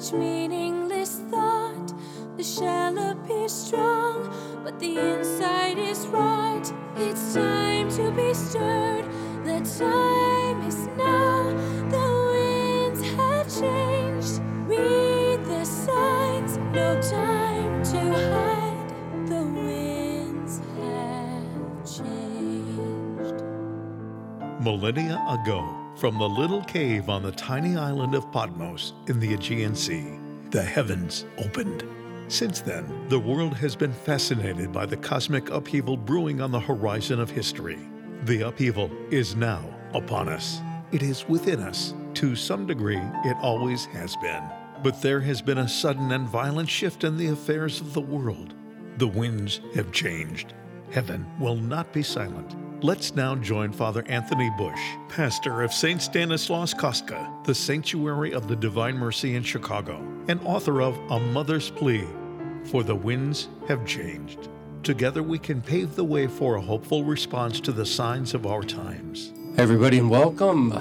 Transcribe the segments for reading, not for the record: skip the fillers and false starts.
such meaningless thought. The shell appears strong, but the inside is rot. It's time to be stirred. The time is now. The winds have changed. Read the signs. No time to hide. The winds have changed. Millennia ago, from the little cave on the tiny island of Patmos in the Aegean Sea, the heavens opened. Since then, the world has been fascinated by the cosmic upheaval brewing on the horizon of history. The upheaval is now upon us. It is within us. To some degree, it always has been. But there has been a sudden and violent shift in the affairs of the world. The winds have changed. Heaven will not be silent. Let's now join Father Anthony Bush, pastor of St. Stanislaus Kostka, the Sanctuary of the Divine Mercy in Chicago, and author of A Mother's Plea, For the Winds Have Changed. Together we can pave the way for a hopeful response to the signs of our times. Everybody, and welcome.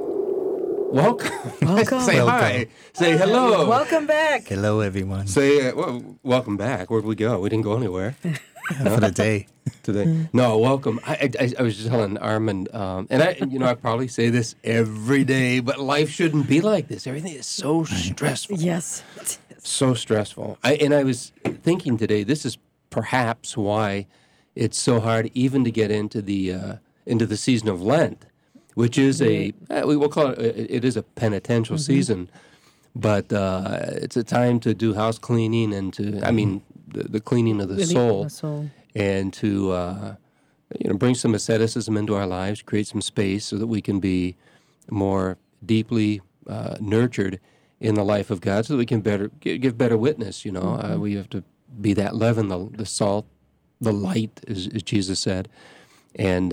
Welcome. Say hi. Say hello. Welcome back. Hello, everyone. Say welcome back. Where'd we go? We didn't go anywhere. For the day. Today. No, welcome. I was just telling Armand, and I probably say this every day, but life shouldn't be like this. Everything is so stressful. Yes. So stressful. I was thinking today, this is perhaps why it's so hard even to get into the season of Lent, which is we will call it is a penitential season, but it's a time to do house cleaning and the cleaning of the soul. And to bring some asceticism into our lives, create some space so that we can be more deeply nurtured in the life of God, so that we can give better witness. We have to be that leaven, the salt, the light, as Jesus said. And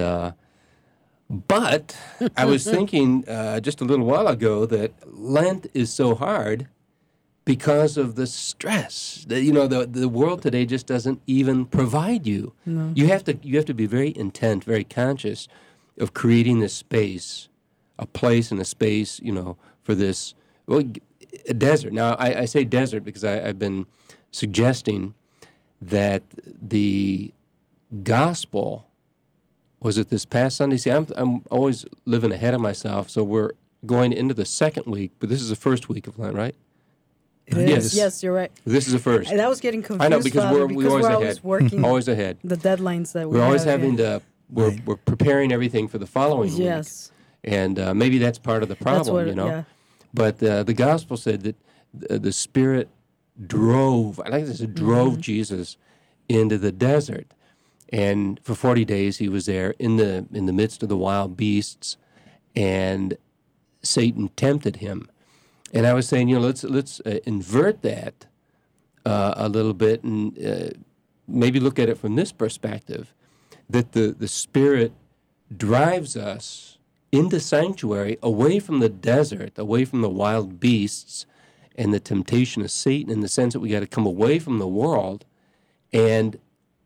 but I was thinking just a little while ago that Lent is so hard because of the stress. The world today just doesn't even provide you. No. You have to be very intent, very conscious of creating this space, a place and a space, for this a desert. Now I say desert because I've been suggesting that the gospel was it this past Sunday. See, I'm always living ahead of myself, so we're going into the second week, but this is the first week of Lent, right? It is. Yes, you're right. This is the first. And I was getting confused. I know, because Father, we're always always ahead. working. Always ahead. The deadlines that we're always having to. We're preparing everything for the following week. Yes. And maybe that's part of the problem, Yeah. But the gospel said that the Spirit drove. I like this. It drove Jesus into the desert, and for 40 days he was there in the midst of the wild beasts, and Satan tempted him. And I was saying, let's invert that a little bit and maybe look at it from this perspective, that the Spirit drives us into sanctuary, away from the desert, away from the wild beasts and the temptation of Satan, in the sense that we got to come away from the world and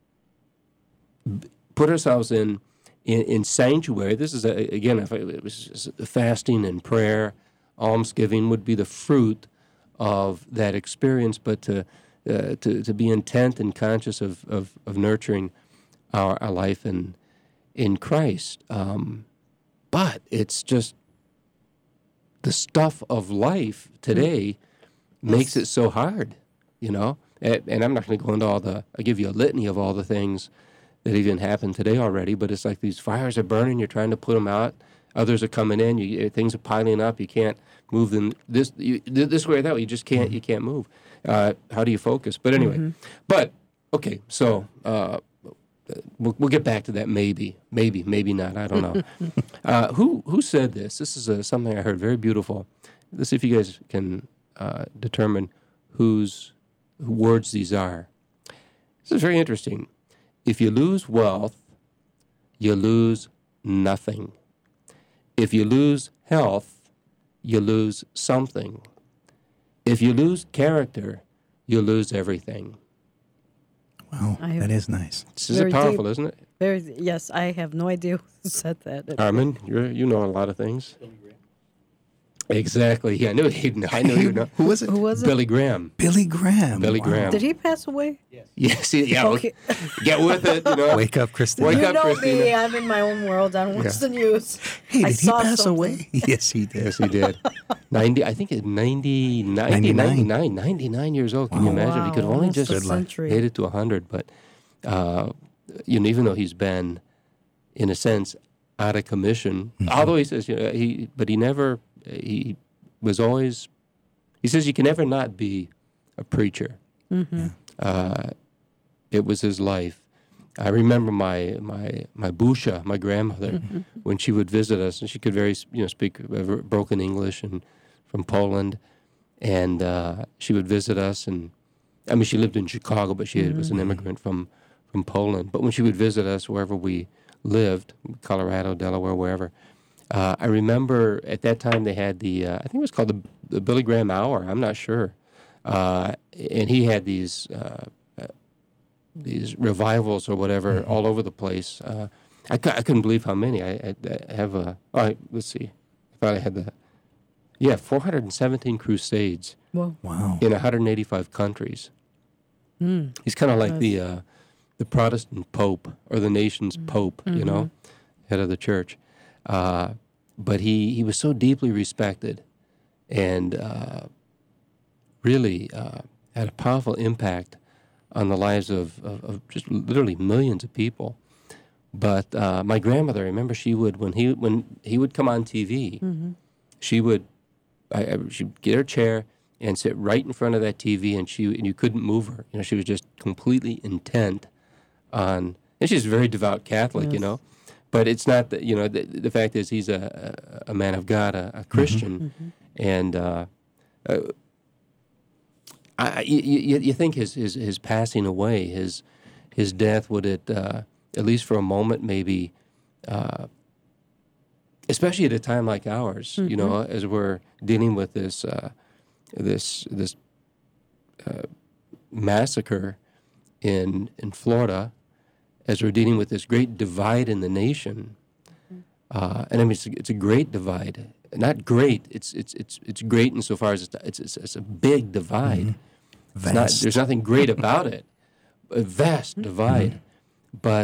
put ourselves in sanctuary. This is, again, if it was fasting and prayer, almsgiving would be the fruit of that experience, but to be intent and conscious of nurturing our life in Christ. But it's just the stuff of life today makes it so hard, And I'm not going to go into I'll give you a litany of all the things that even happened today already, but it's like these fires are burning, you're trying to put them out, others are coming in, things are piling up, you can't move them this way or that way, you just can't, you can't move. How do you focus? But anyway, okay, so we'll get back to that maybe not, I don't know. Who said this? This is something I heard, very beautiful. Let's see if you guys can determine whose words these are. This is very interesting. If you lose wealth, you lose nothing. If you lose health, you lose something. If you lose character, you lose everything. Wow, that is nice. This is powerful, isn't it? Yes, I have no idea who said that. Armin, you know a lot of things. Exactly. Yeah, I knew he'd know. Who was it? Who was it? Billy Graham. Billy Graham. Billy Wow. Graham. Did he pass away? Yes. Yeah. Okay. Get with it. Wake up, Christina. Wake You up, know Christina. me. I'm in my own world. I don't watch the news. Hey, I did he saw pass something. away? Yes, he did. Yes, he did. 90. I think it's 99 years old. Can you imagine? He could have only almost just a century. made it to 100. But even though he's been, in a sense, out of commission, although he says he was always. He says you can never not be a preacher. It was his life. I remember my busha, my grandmother, when she would visit us, and she could speak broken English and from Poland, and she would visit us, and I mean she lived in Chicago, but she was an immigrant from Poland. But when she would visit us wherever we lived, Colorado, Delaware, wherever, I remember at that time they had I think it was called the Billy Graham Hour. I'm not sure, and he had these revivals or whatever all over the place. I couldn't believe how many. I have let's see. I thought I had 417 crusades Well, Wow. in 185 countries. He's kind of like the Protestant Pope or the nation's Pope, head of the church. But he was so deeply respected and really had a powerful impact on the lives of just literally millions of people. But my grandmother, I remember she would, when he would come on TV, she'd get her chair and sit right in front of that TV, and you couldn't move her. She was just completely intent on, and she's a very devout Catholic, But it's not that, the fact is he's a man of God, a Christian, and you think his passing away, his death, would it, at least for a moment maybe, especially at a time like ours, as we're dealing with this massacre in Florida, as we're dealing with this great divide in the nation, and I mean it's a great divide. Not great. It's great insofar as it's a big divide. Vast. There's nothing great about it. A vast divide, but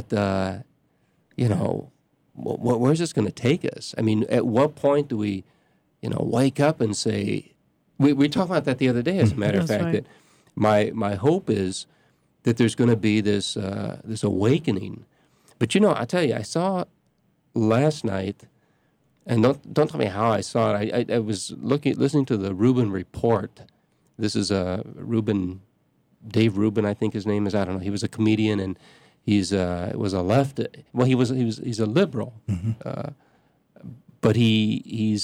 where's this going to take us? I mean, at what point do we, wake up and say? We talked about that the other day. As a matter of That's fact, right. that my hope is that there's going to be this awakening. But I tell you, I saw last night, and don't tell me how I saw it. I was listening to the Rubin Report. This is Dave Rubin, I think his name is. I don't know. He was a comedian, and he's was a left. Well, he's a liberal, but he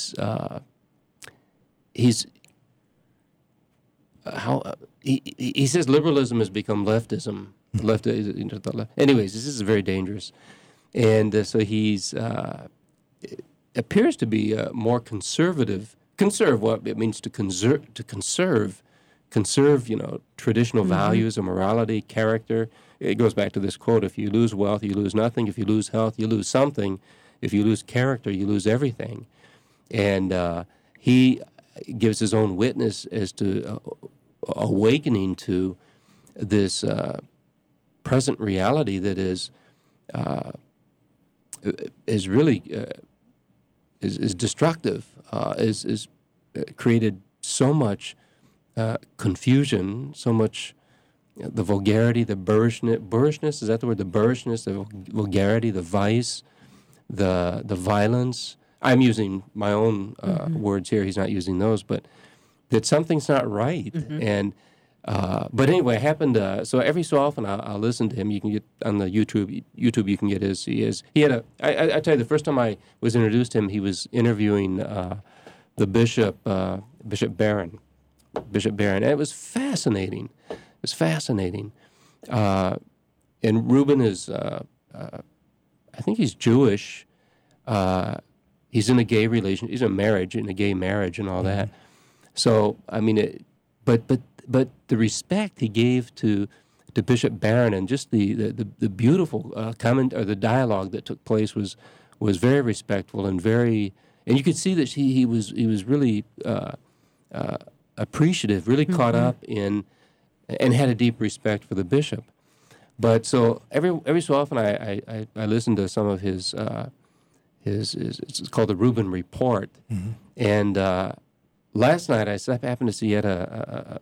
says liberalism has become leftism. Anyways, this is very dangerous, and so he's appears to be more conservative. Conserve what it means to conserve, traditional values of morality, character. It goes back to this quote: "If you lose wealth, you lose nothing. If you lose health, you lose something. If you lose character, you lose everything." And he gives his own witness as to awakening to this present reality that is really is destructive, is created so much confusion, so much the vulgarity, the boorishness, is that the word? The boorishness, the vulgarity, the vice, the violence. I'm using my own words here. He's not using those, but that something's not right. And but anyway, it happened. So every so often, I'll listen to him. You can get on the YouTube. You can get his. He had a. I tell you, the first time I was introduced to him, he was interviewing the Bishop Barron. And it was fascinating. And Rubin is, I think he's Jewish. He's in a gay relation. He's in a gay marriage, and all that. So I mean, but the respect he gave to Bishop Barron, and just the beautiful comment or the dialogue that took place was very respectful and very And you could see that he was really appreciative, really caught up in, and had a deep respect for the bishop. But so every so often I listen to some of his it's called the Reuben Report, and last night I happened to see he had a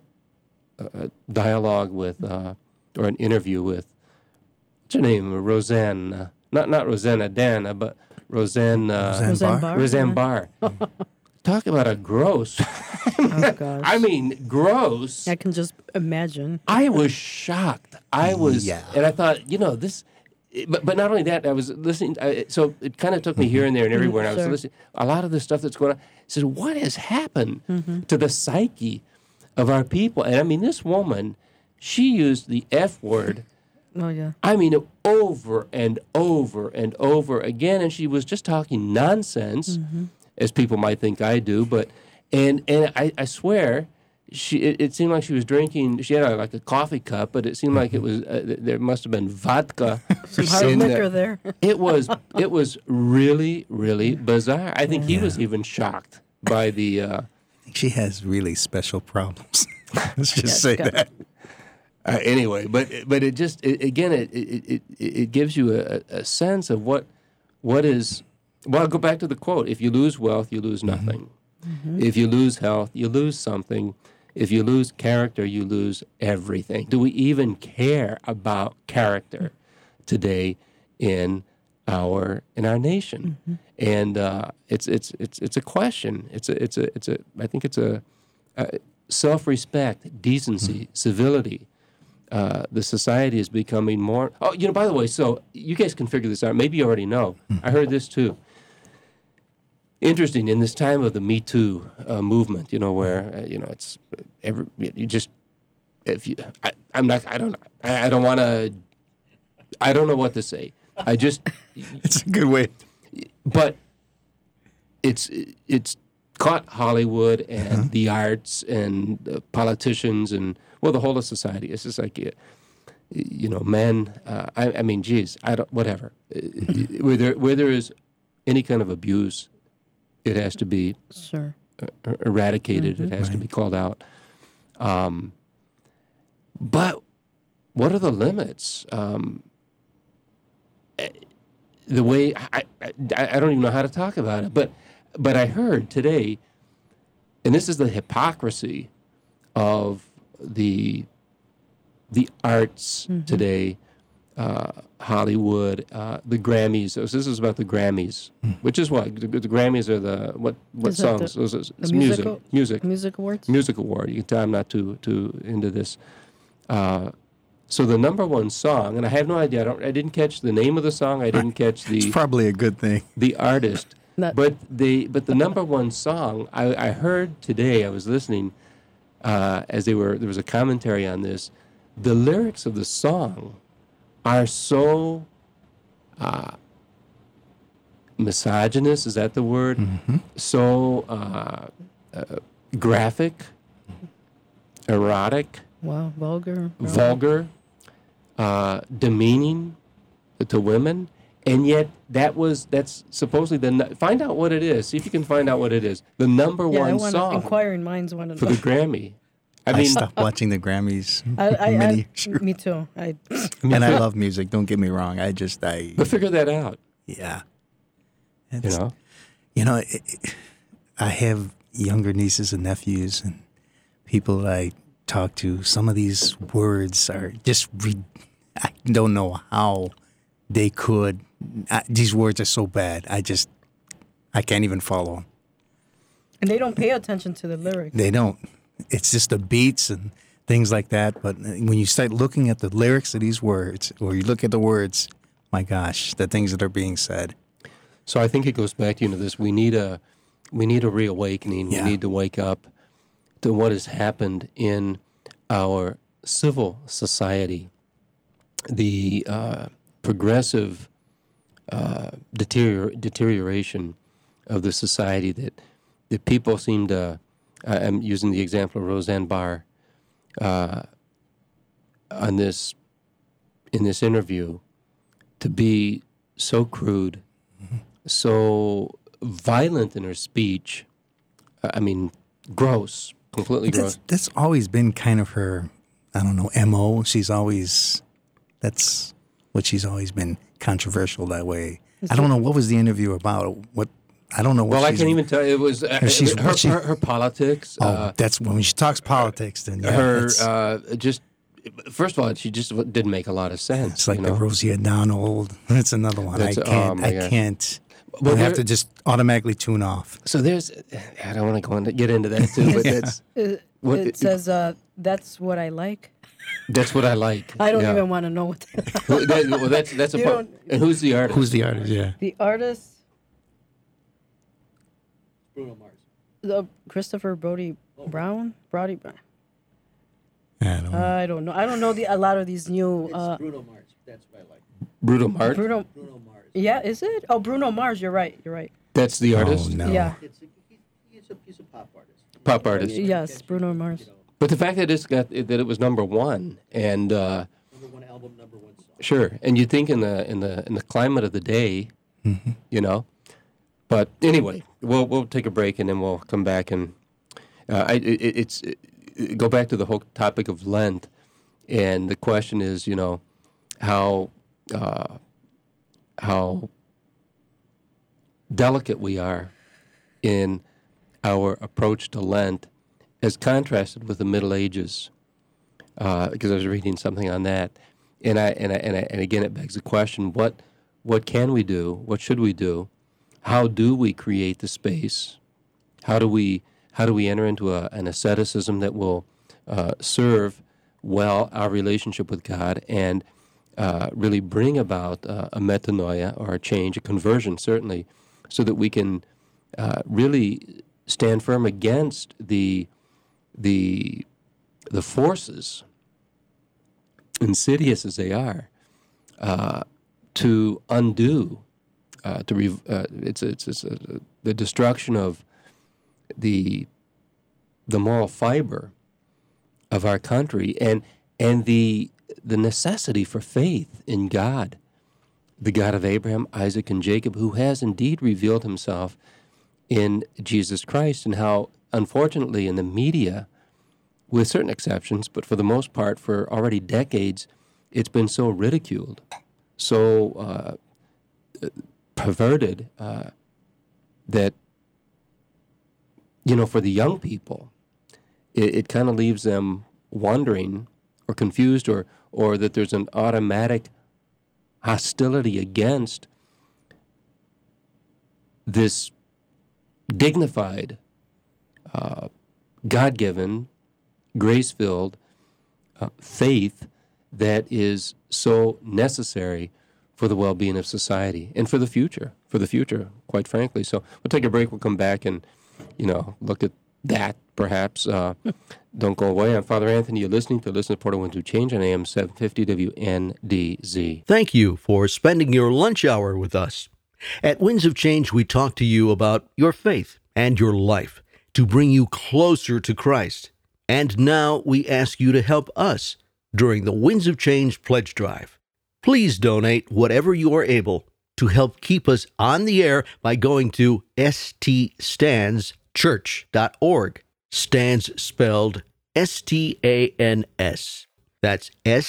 dialogue with or an interview with, what's her name, Roseanne, not Rosanna Dan, but Roseanne Barr. Roseanne Barr. Talk about a gross. Oh, gosh. I mean, gross. I can just imagine. I was shocked. I was, Yeah. and I thought, this. But not only that, I was listening. So it kind of took me here and there and everywhere. And I was Sure. listening. A lot of the stuff that's going on. I said, what has happened to the psyche of our people? And I mean, this woman, she used the F word. Oh, yeah. I mean, over and over and over again, and she was just talking nonsense, as people might think I do. But and I swear, it seemed like she was drinking. She had like a coffee cup, but it seemed like it was there must have been vodka. Some hard in liquor there. It was really, really bizarre. I think he was even shocked by the. She has really special problems. Let's just say got- that. Anyway, but it just it gives you a sense of what is. Well, I'll go back to the quote: "If you lose wealth, you lose nothing. If you lose health, you lose something. If you lose character, you lose everything." Do we even care about character today in our nation? And it's a question. I think it's a self-respect, decency, civility. The society is becoming more. Oh, by the way, so you guys can figure this out. Maybe you already know. I heard this too. Interesting, in this time of the Me Too movement, where it's I don't know what to say. It's a good way. But it's caught Hollywood and the arts and politicians and the whole of society. It's just like men. I mean, geez, whatever. Where there is any kind of abuse, it has to be Sure. eradicated. It has to be called out. But what are the limits? The way I don't even know how to talk about it. But I heard today, and this is the hypocrisy of the arts today. Hollywood, the Grammys. So this is about the Grammys, which is what the Grammys are. What Is that songs? the- It's the music. Music awards? Music award. You can tell I'm not too into this. So the number one song, and I have no idea. I didn't catch the name of the song. I didn't catch It's the probably a good thing. artist. Not- But the number one song I heard today. I was listening as there was a commentary on this. The lyrics of the song are so misogynist. Is that the word? So graphic, erotic, Wow, vulgar. vulgar, demeaning to women, and yet that's supposedly find out what it is. See if you can find out what it is. The number Yeah, one song inquiring minds want to for know. the Grammy. I mean, stopped watching the Grammys I, sure. me too. And I love music. Don't get me wrong. but figure that out. Yeah. You It's- know, I have younger nieces and nephews and people I talk to. Some of these words are just, I don't know how they could. These words are so bad. I can't even follow them. And they don't pay attention to the lyrics. They don't. It's just the beats and things like that. But when you start looking at the lyrics of these words, or you look at the words, my gosh, the things that are being said. so I think it goes back to this. We need a reawakening. Yeah. We need to wake up to what has happened in our civil society. The progressive deterioration of the society that people seem to. I'm using the example of Roseanne Barr in this interview, to be so crude, so violent in her speech. I mean, gross, completely gross. That's always been kind of her, I don't know, MO. That's what she's always been, controversial that way. I don't know, what was the interview about? I don't know what Well, I can't even tell you. It was her politics. That's when she talks politics, then first of all, she just didn't make a lot of sense. It's like the Rosie O'Donnell. That's another one. I can't. Well, I have to just automatically tune off. So I don't want to get into that too, but that's it says that's what I like. That's what I like. I don't even want to know what that. Well, that's a part. And who's the artist? Who's the artist? Yeah. The artist. Bruno Mars. Christopher Brody Brown. Brody Brown. I don't know. I don't know a lot of these new. It's Bruno Mars. That's what I like. Bruno Mars. Bruno Mars. Yeah, is it? Oh, Bruno Mars. You're right. That's the artist. Oh, no. Yeah. He's a pop artist. Pop artist. Yes, Bruno Mars. But the fact that it was number one and number one album, number one song. Sure, and you think in the climate of the day, you know. But anyway, we'll take a break and then we'll come back and go back to the whole topic of Lent, and the question is, you know, how delicate we are in our approach to Lent, as contrasted with the Middle Ages. Because I was reading something on that, and again, it begs the question: what can we do? What should we do? How do we create the space? How do we enter into an asceticism that will serve well our relationship with God and really bring about a metanoia, or a change, a conversion, certainly, so that we can really stand firm against the forces, insidious as they are, to undo, the destruction of the moral fiber of our country, and the necessity for faith in God, the God of Abraham, Isaac, and Jacob, who has indeed revealed himself in Jesus Christ, and how, unfortunately, in the media, with certain exceptions, but for the most part, for already decades, it's been so ridiculed, so perverted, that, you know, for the young people, it kind of leaves them wondering or confused, or that there's an automatic hostility against this dignified, God-given, grace-filled faith that is so necessary for the well-being of society and for the future, quite frankly. So we'll take a break. We'll come back and, you know, look at that, perhaps. Don't go away. I'm Father Anthony. You're listening to Listen to Portal Winds of Change on AM 750 WNDZ. Thank you for spending your lunch hour with us. At Winds of Change, we talk to you about your faith and your life to bring you closer to Christ. And now we ask you to help us during the Winds of Change Pledge Drive. Please donate whatever you are able to help keep us on the air by going to ststandschurch.org. Stands spelled S-T-A-N-S. That's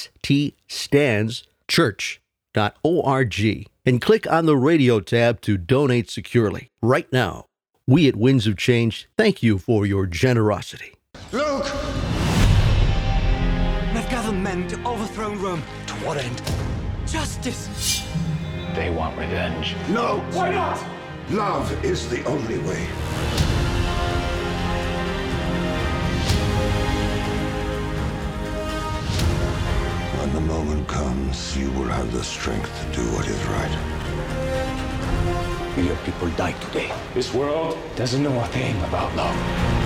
ststandschurch.org. And click on the radio tab to donate securely. Right now, we at Winds of Change thank you for your generosity. Look! They've gathered men to overthrow Rome. To what end? Justice! They want revenge. No! Why not? Love is the only way. When the moment comes, you will have the strength to do what is right. Your people died today. This world doesn't know a thing about love.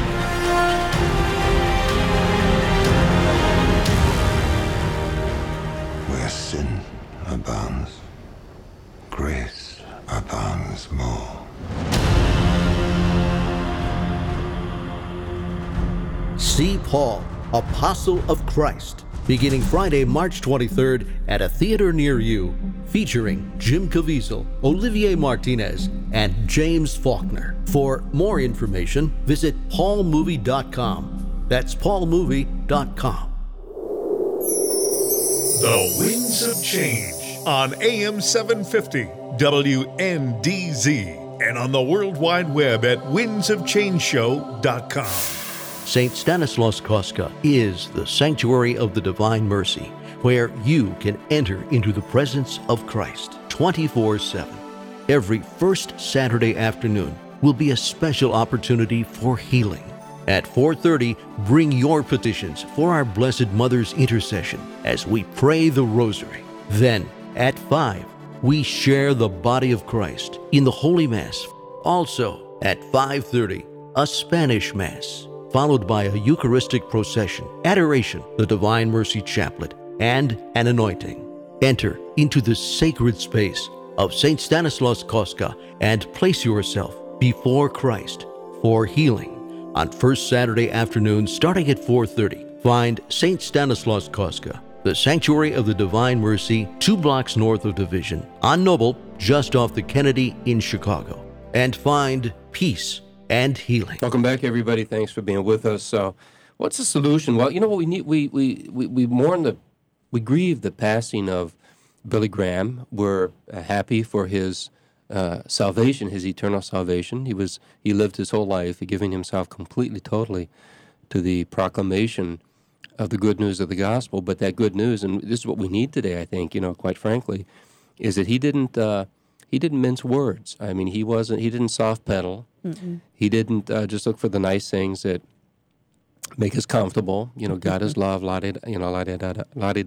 Where sin abounds, grace abounds more. See Paul, Apostle of Christ, beginning Friday, March 23rd at a theater near you. featuring Jim Caviezel, Olivier Martinez, and James Faulkner. For more information, visit paulmovie.com. That's paulmovie.com. The Winds of Change on AM 750 WNDZ and on the World Wide Web at windsofchangeshow.com. St. Stanislaus Kostka is the sanctuary of the Divine Mercy, where you can enter into the presence of Christ 24/7. Every first Saturday afternoon will be a special opportunity for healing. At 4:30, bring your petitions for our Blessed Mother's intercession as we pray the Rosary. Then, at 5, we share the body of Christ in the Holy Mass. Also, at 5:30, a Spanish Mass, followed by a Eucharistic procession, adoration, the Divine Mercy Chaplet, and an anointing. Enter into the sacred space of St. Stanislaus Kostka and place yourself before Christ for healing. On first Saturday afternoon, starting at 4:30, find St. Stanislaus Kostka, the Sanctuary of the Divine Mercy, 2 blocks north of Division, on Noble, just off the Kennedy in Chicago, and find peace and healing. Welcome back, everybody. Thanks for being with us. So, what's the solution? Well, you know what we need. We grieve the passing of Billy Graham. We're happy for his salvation, his eternal salvation. He lived his whole life giving himself completely, totally to the proclamation of the good news of the gospel. But that good news, and this is what we need today, I think, quite frankly, is that he didn't mince words. I mean, he didn't soft pedal. Mm-mm. He didn't just look for the nice things that make us comfortable. God is love, la-di-da-da.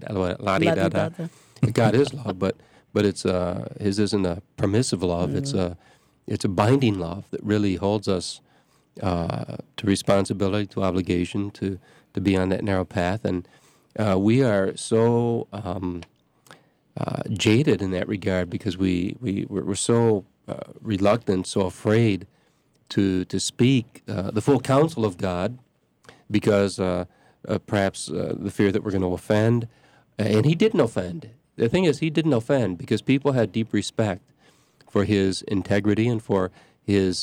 God is love, but it's his isn't a permissive love. Mm-hmm. It's a binding love that really holds us to responsibility, to obligation, to be on that narrow path. And we are so jaded in that regard because we're so reluctant, so afraid to speak the full counsel of God because perhaps the fear that we're going to offend. And he didn't offend. The thing is, he didn't offend because people had deep respect for his integrity and for his,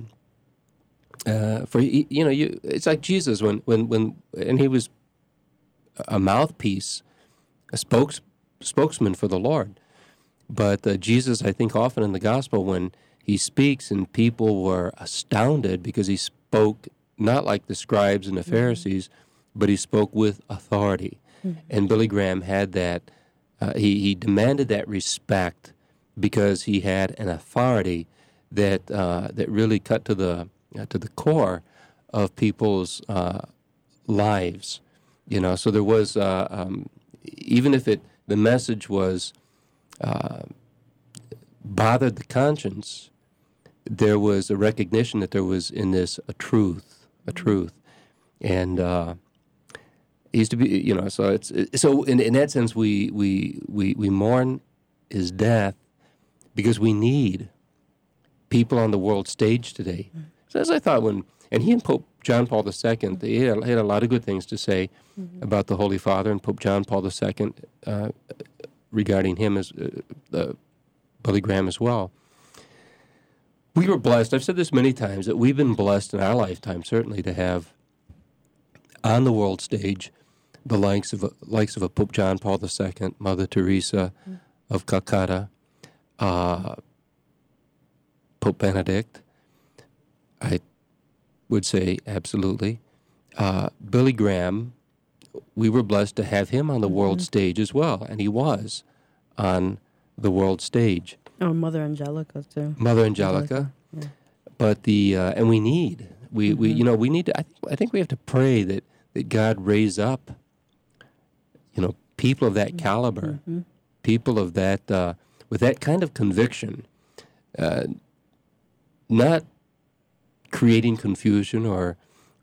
it's like Jesus when he was a mouthpiece, a spokesman for the Lord. But Jesus, I think often in the gospel when he speaks and people were astounded because he spoke not like the scribes and the Pharisees, but he spoke with authority. Mm-hmm. And Billy Graham had that. He demanded that respect because he had an authority that really cut to the core of people's lives. So there was even if the message was bothered the conscience, there was a recognition that there was in this a truth, and it used to be, so in that sense we mourn his death because we need people on the world stage today. So as I thought and he and Pope John Paul II, they had a lot of good things to say about the Holy Father, and Pope John Paul II regarding him as Billy Graham as well. We were blessed, I've said this many times, that we've been blessed in our lifetime, certainly, to have on the world stage the likes of a Pope John Paul II, Mother Teresa of Calcutta, Pope Benedict. I would say absolutely. Billy Graham, we were blessed to have him on the world stage as well, and he was on the world stage. Oh, Mother Angelica too. Mother Angelica, yeah. But and we need to. I think we have to pray that God raise up, people of that caliber, people of that with that kind of conviction, not creating confusion or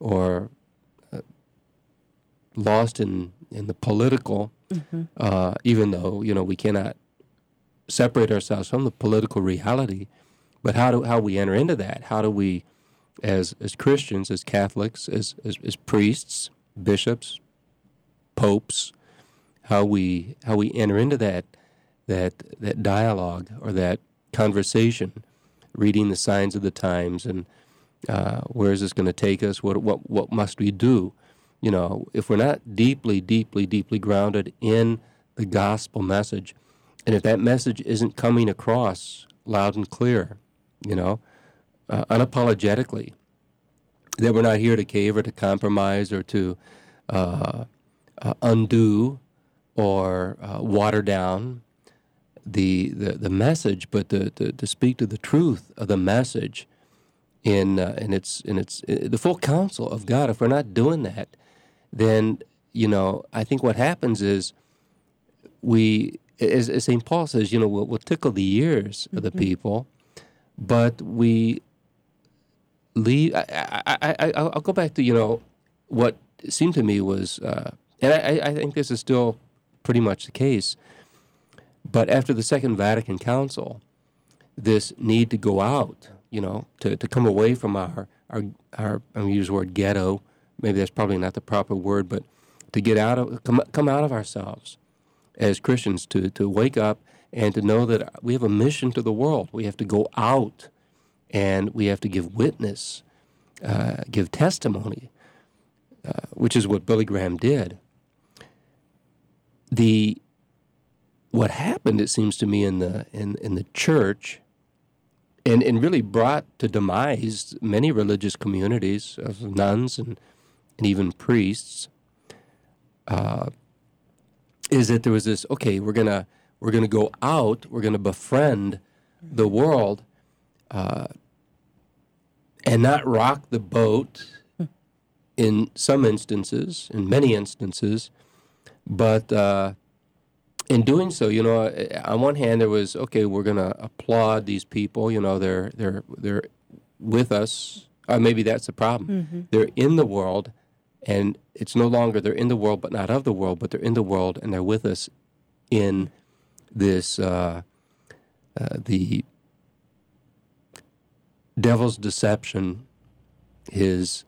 lost in the political, even though we cannot separate ourselves from the political reality, but how we enter into that? How do we, as Christians, as Catholics, as priests, bishops, popes, how we enter into that that dialogue or that conversation, reading the signs of the times and where is this going to take us? What must we do? You know, if we're not deeply, deeply, deeply grounded in the gospel message, and if that message isn't coming across loud and clear, you know, unapologetically, that we're not here to cave or to compromise or to undo or water down the message, but to speak to the truth of the message in the full counsel of God. If we're not doing that, then, you know, I think what happens is we, as St. Paul says, you know, we'll tickle the ears of the people, but we leave. I'll go back to, you know, what seemed to me was, and I think this is still pretty much the case, but after the Second Vatican Council, this need to go out, you know, to come away from our I'm going to use the word ghetto, maybe that's probably not the proper word, but to get out of, come out of ourselves as Christians, to wake up and to know that we have a mission to the world. We have to go out and we have to give witness, give testimony, which is what Billy Graham did. What happened, it seems to me, in the church, and really brought to demise many religious communities of nuns and even priests, is that there was this, okay, we're gonna go out, we're gonna befriend the world, and not rock the boat in some instances, in many instances, but in doing so, you know, on one hand there was, okay, we're going to applaud these people, you know, they're with us. Maybe that's the problem. Mm-hmm. They're in the world, and it's no longer they're in the world but not of the world, but they're in the world and they're with us in this, the devil's deception, his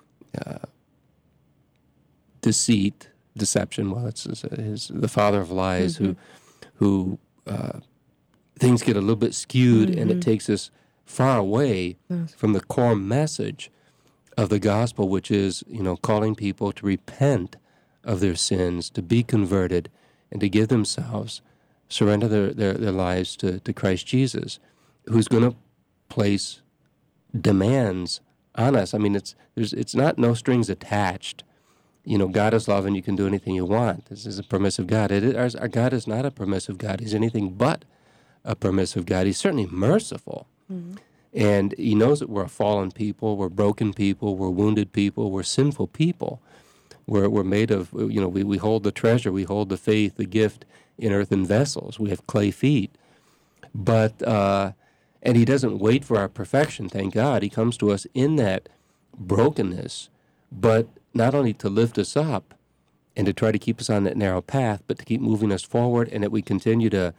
deceit, deception. Well, it's the father of lies, mm-hmm. who things get a little bit skewed, mm-hmm. and it takes us far away from the core message of the gospel, which is, you know, calling people to repent of their sins, to be converted, and to give themselves, surrender their lives to Christ Jesus, who's going to place demands on us. I mean, it's not no strings attached. You know, God is love and you can do anything you want. This is a permissive God. Our God is not a permissive God. He's anything but a permissive God. He's certainly merciful. Mm-hmm. And he knows that we're a fallen people, we're broken people, we're wounded people, we're sinful people. We're made of, you know, we hold the treasure, we hold the faith, the gift in earthen vessels. We have clay feet. But, and he doesn't wait for our perfection, thank God. He comes to us in that brokenness, but not only to lift us up and to try to keep us on that narrow path, but to keep moving us forward, and that we continue to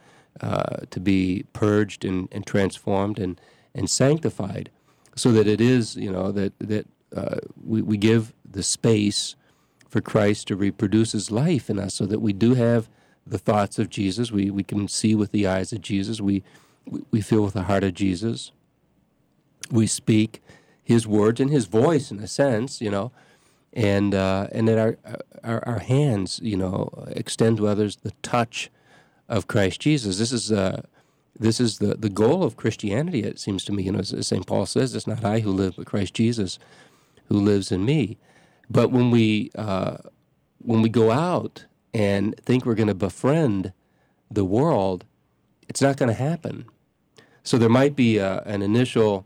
be purged and transformed and sanctified, so that it is, you know, that we give the space for Christ to reproduce his life in us, so that we do have the thoughts of Jesus. We can see with the eyes of Jesus. We feel with the heart of Jesus. We speak his words and his voice, in a sense, you know, and that our hands, you know, extend to others the touch of Christ Jesus. This is the goal of Christianity, it seems to me. You know, as St. Paul says, it's not I who live, but Christ Jesus who lives in me. But when we go out and think we're going to befriend the world, it's not going to happen. So there might be an initial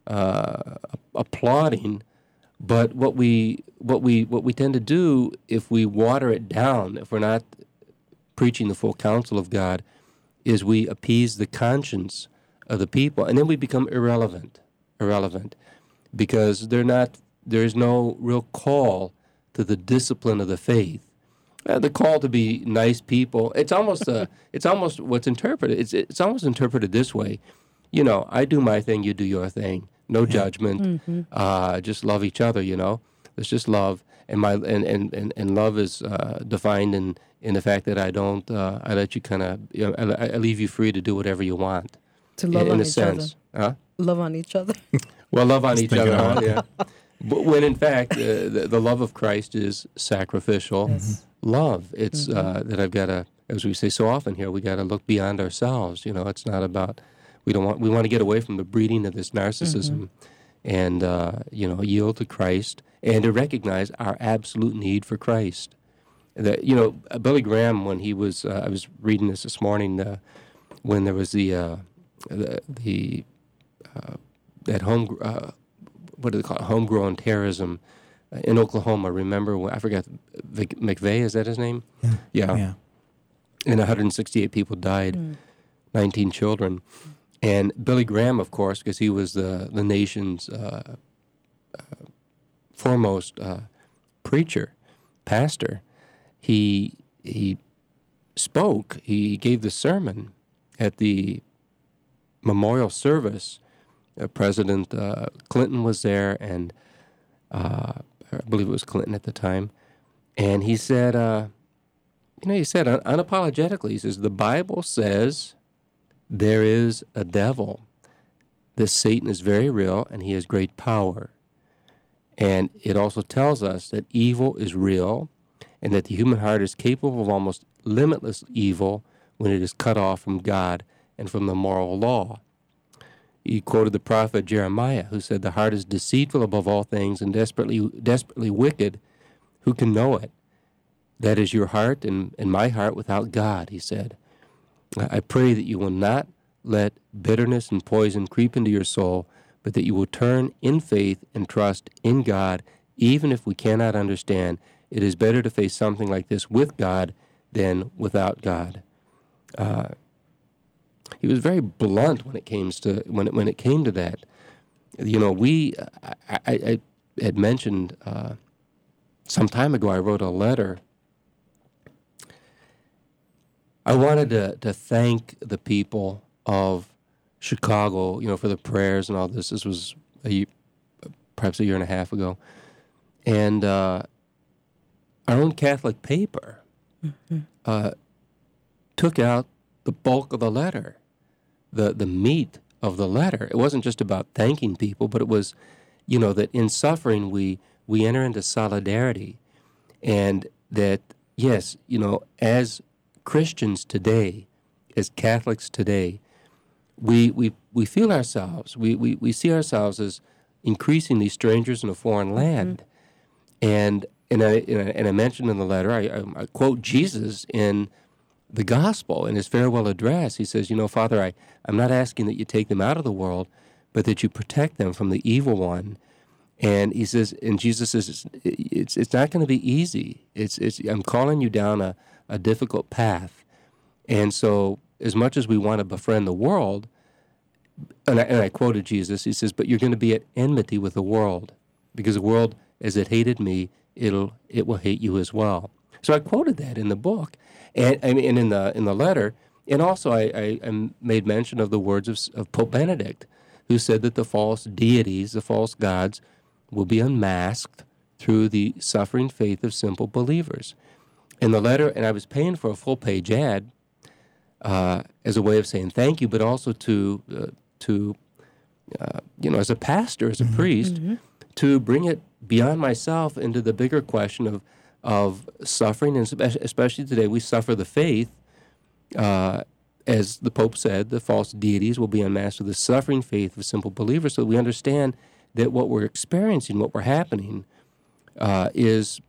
applauding, but what we tend to do, if we water it down, if we're not preaching the full counsel of God, is we appease the conscience of the people, and then we become irrelevant, because there is no real call to the discipline of the faith. The call to be nice people. It's almost what's interpreted. It's almost interpreted this way. You know, I do my thing, you do your thing. No judgment. Mm-hmm. Just love each other. You know, let's just love. and love is defined in the fact that I don't I let you kind of I leave you free to do whatever you want. To love in on a each sense. other. Huh? Love on each other. Well, love on each other, thinking huh? about Yeah. But when in fact the love of Christ is sacrificial love. It's that I've got to, as we say so often here, we got to look beyond ourselves. It's not about we want to get away from the breeding of this narcissism, and yield to Christ and to recognize our absolute need for Christ. That Billy Graham, when he was I was reading this morning when there was that what do they call it? Homegrown terrorism in Oklahoma. Remember, I forgot, McVeigh, is that his name? Yeah. And 168 people died, 19 children. And Billy Graham, of course, because he was the nation's foremost preacher, pastor, he spoke, he gave the sermon at the memorial service. President Clinton was there, and I believe it was Clinton at the time, and he said, unapologetically, he says, the Bible says there is a devil. This Satan is very real, and he has great power. And it also tells us that evil is real, and that the human heart is capable of almost limitless evil when it is cut off from God and from the moral law. He quoted the prophet Jeremiah, who said, the heart is deceitful above all things and desperately wicked. Who can know it? That is your heart and my heart without God, he said. I pray that you will not let bitterness and poison creep into your soul, but that you will turn in faith and trust in God, even if we cannot understand. It is better to face something like this with God than without God. He was very blunt when it came to that. I had mentioned some time ago. I wrote a letter. I wanted to thank the people of Chicago, for the prayers and all this. This was perhaps a year and a half ago, and our own Catholic paper took out the bulk of the letter. The meat of the letter. It wasn't just about thanking people, but it was, that in suffering we enter into solidarity, and that, yes, as Christians today, as Catholics today, we feel ourselves, we see ourselves as increasingly strangers in a foreign land, and I mentioned in the letter, I quote Jesus in the gospel, in his farewell address. He says, Father, I'm not asking that you take them out of the world, but that you protect them from the evil one. And he says, and Jesus says, it's not going to be easy. I'm calling you down a difficult path. And so as much as we want to befriend the world, and I quoted Jesus, he says, but you're going to be at enmity with the world, because the world, as it hated me, it will hate you as well. So I quoted that in the book. And in the letter, and also I made mention of the words of Pope Benedict, who said that the false deities, the false gods, will be unmasked through the suffering faith of simple believers. In the letter, and I was paying for a full-page ad as a way of saying thank you, but also to as a pastor, as a priest, to bring it beyond myself into the bigger question of suffering, and especially today, we suffer the faith. As the Pope said, the false deities will be unmasked with the suffering faith of simple believers, so we understand that what we're experiencing, what we're happening, it's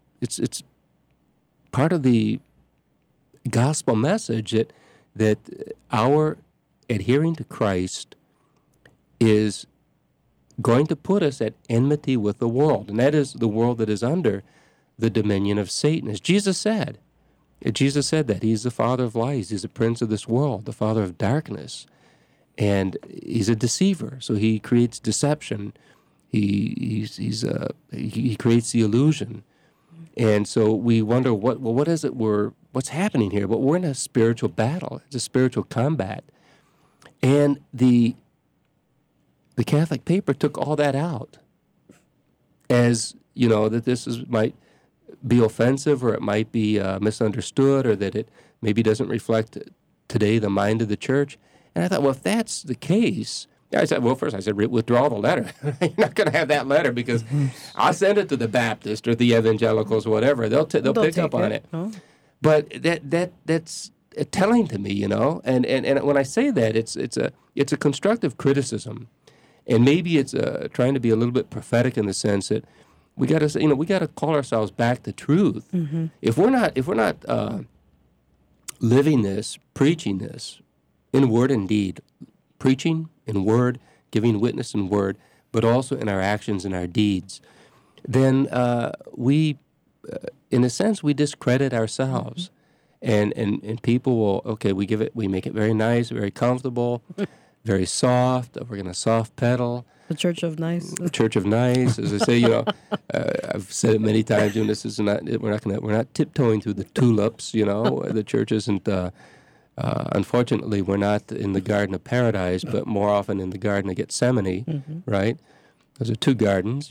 part of the gospel message that our adhering to Christ is going to put us at enmity with the world, and that is the world that is under the dominion of Satan. As Jesus said that he's the father of lies, he's the prince of this world, the father of darkness, and he's a deceiver. So he creates deception. He creates the illusion, and so we wonder what is it what's happening here? But we're in a spiritual battle. It's a spiritual combat, and the Catholic paper took all that out. As that might be offensive, or it might be misunderstood, or that it maybe doesn't reflect today the mind of the church. And I thought, well, if that's the case, I said, withdraw the letter. You're not going to have that letter, because I'll send it to the Baptist or the evangelicals or whatever. They'll pick up on it. Huh? But that's telling to me, And when I say that, it's a constructive criticism, and maybe it's trying to be a little bit prophetic in the sense that we got to call ourselves back to truth. Mm-hmm. If we're not living this, preaching this in word and deed, preaching in word, giving witness in word, but also in our actions and our deeds, then we, in a sense, we discredit ourselves. Mm-hmm. And people will, we make it very nice, very comfortable, very soft. We're going to soft pedal. The Church of Nice. The Church of Nice, as I say, I've said it many times. We're not tiptoeing through the tulips. The church isn't. Unfortunately, we're not in the Garden of Paradise, but more often in the Garden of Gethsemane, mm-hmm. right? Those are two gardens.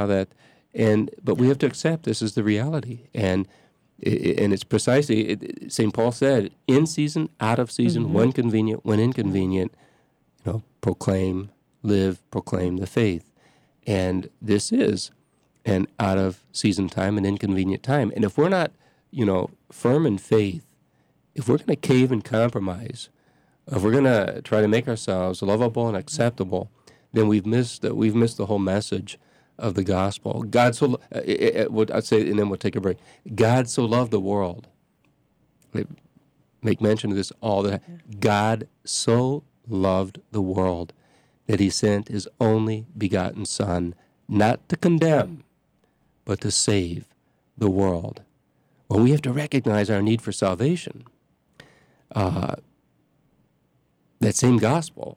But we have to accept this is the reality, and it's precisely St. Paul said, in season, out of season, mm-hmm. when convenient, when inconvenient. Proclaim the faith. And this is an out of season time, an inconvenient time. And if we're not, firm in faith, if we're going to cave and compromise, if we're going to try to make ourselves lovable and acceptable, then we've missed the whole message of the gospel. God so, I'd say, and then we'll take a break. God so loved the world. I make mention of this all the time. God so loved the world that he sent his only begotten Son, not to condemn, but to save the world. Well, we have to recognize our need for salvation. That same gospel,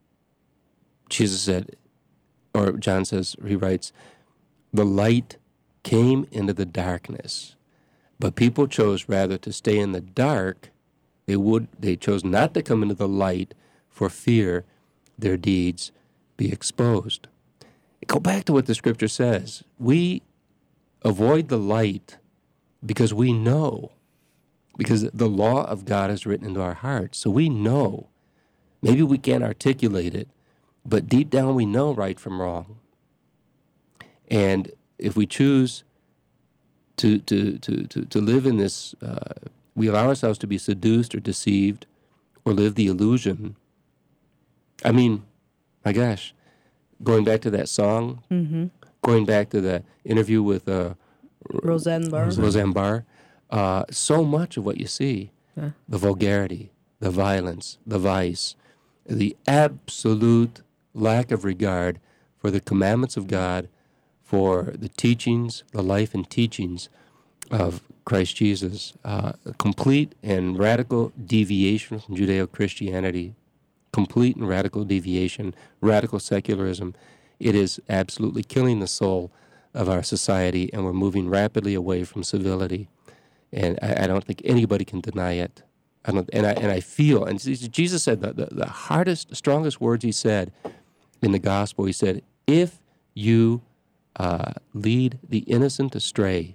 Jesus said, or John says, he writes, the light came into the darkness, but people chose rather to stay in the dark. They chose not to come into the light for fear their deeds be exposed. Go back to what the scripture says. We avoid the light because we know, because the law of God is written into our hearts. So we know. Maybe we can't articulate it, but deep down we know right from wrong. And if we choose to live in this, we allow ourselves to be seduced or deceived or live the illusion. I mean, my gosh, going back to that song, mm-hmm. going back to the interview with Roseanne Barr, so much of what you see, the vulgarity, the violence, the vice, the absolute lack of regard for the commandments of God, for the teachings, the life and teachings of Christ Jesus, a complete and radical deviation from Judeo-Christianity, complete and radical deviation, radical secularism. It is absolutely killing the soul of our society, and we're moving rapidly away from civility. And I don't think anybody can deny it. I feel, and Jesus said the hardest, strongest words he said in the gospel, he said, if you lead the innocent astray,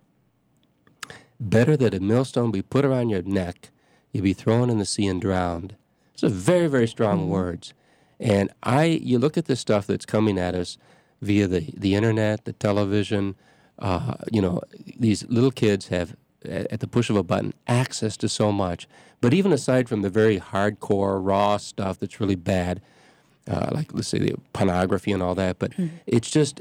better that a millstone be put around your neck, you be thrown in the sea and drowned. Those are very, very strong mm-hmm. words. And you look at this stuff that's coming at us via the internet, the television, these little kids have, at the push of a button, access to so much. But even aside from the very hardcore, raw stuff that's really bad, like, let's say, the pornography and all that, but mm-hmm. it's just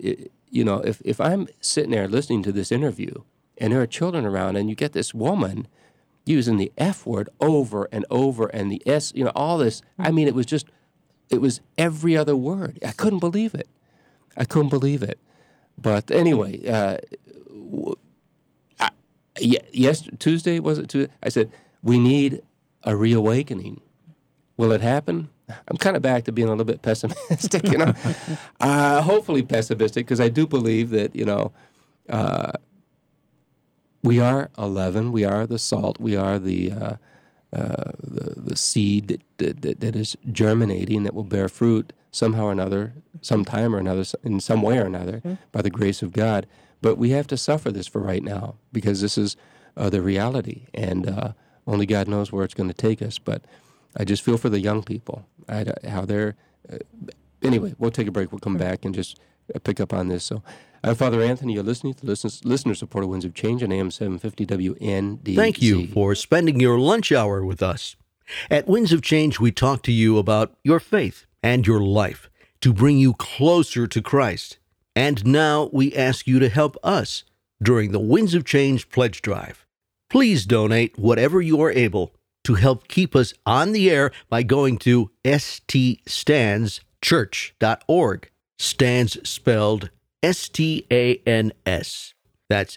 if I'm sitting there listening to this interview and there are children around and you get this woman using the F word over and over and the S, all this, I mean, it was every other word. I couldn't believe it. But anyway, Tuesday, was it Tuesday? I said, we need a reawakening. Will it happen? I'm kind of back to being a little bit pessimistic, hopefully pessimistic, because I do believe that, we are a leaven, we are the salt, we are the the seed that is germinating, that will bear fruit somehow or another, sometime or another, in some way or another, by the grace of God. But we have to suffer this for right now, because this is the reality, and only God knows where it's going to take us. But I just feel for the young people, how they're... anyway, we'll take a break. We'll come back and just pick up on this. So, Father Anthony, you're listening to listener-supported Winds of Change on AM 750 WNDZ. Thank you for spending your lunch hour with us. At Winds of Change, we talk to you about your faith and your life to bring you closer to Christ. And now we ask you to help us during the Winds of Change Pledge Drive. Please donate whatever you are able to help keep us on the air by going to ststandschurch.org. Stands spelled S-T-A-N-S. That's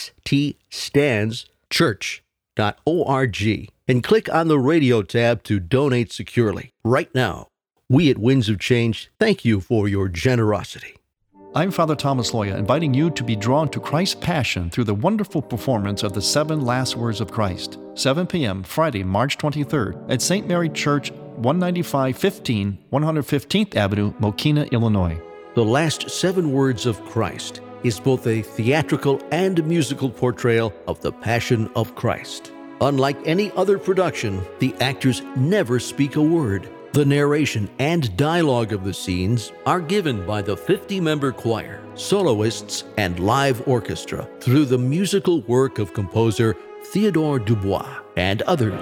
ststandschurch.org. And click on the radio tab to donate securely. Right now, we at Winds of Change thank you for your generosity. I'm Father Thomas Loya, inviting you to be drawn to Christ's passion through the wonderful performance of the 7 Last Words of Christ, 7 p.m., Friday, March 23rd, at St. Mary Church, 19515 115th Avenue, Mokina, Illinois. The Last 7 Words of Christ is both a theatrical and musical portrayal of the Passion of Christ. Unlike any other production, the actors never speak a word. The narration and dialogue of the scenes are given by the 50-member choir, soloists, and live orchestra through the musical work of composer Theodore Dubois and others.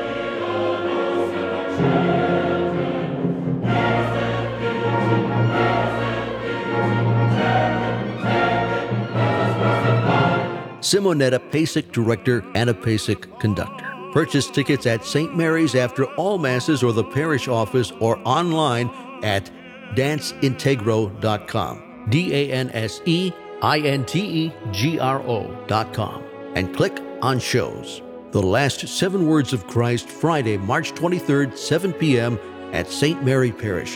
Simonetta Pasek, director, Anna Pasek, conductor. Purchase tickets at St. Mary's after all Masses or the parish office, or online at danceintegro.com, DANSEINTEGRO.com, and click on shows. The Last 7 Words of Christ, Friday, March 23rd, 7 p.m. at St. Mary Parish,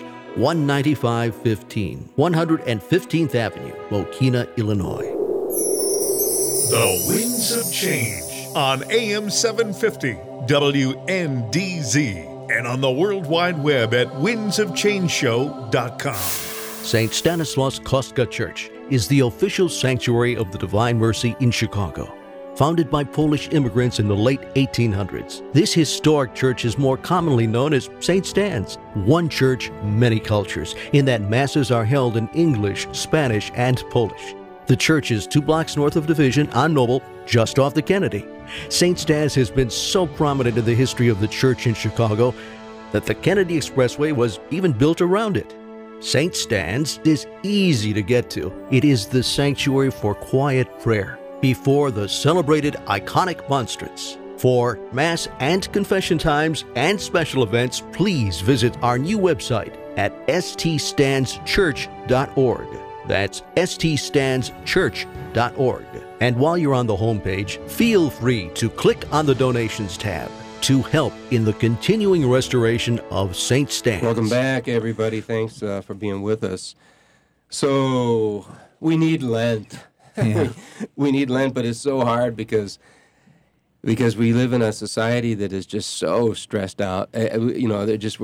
19515 115th Avenue, Mokina, Illinois. The Winds of Change on AM 750 WNDZ and on the World Wide Web at windsofchangeshow.com. St. Stanislaus Kostka Church is the official sanctuary of the Divine Mercy in Chicago. Founded by Polish immigrants in the late 1800s, this historic church is more commonly known as St. Stan's. One church, many cultures, in that Masses are held in English, Spanish, and Polish. The church is 2 blocks north of Division on Noble, just off the Kennedy. St. Stan's has been so prominent in the history of the church in Chicago that the Kennedy Expressway was even built around it. St. Stan's is easy to get to. It is the sanctuary for quiet prayer before the celebrated iconic monstrance. For Mass and confession times and special events, please visit our new website at ststandschurch.org. That's ststandschurch.org. And while you're on the homepage, feel free to click on the donations tab to help in the continuing restoration of St. Stan's. Welcome back, everybody. Thanks for being with us. So, we need Lent. Yeah. We need Lent, but it's so hard because we live in a society that is just so stressed out. They're just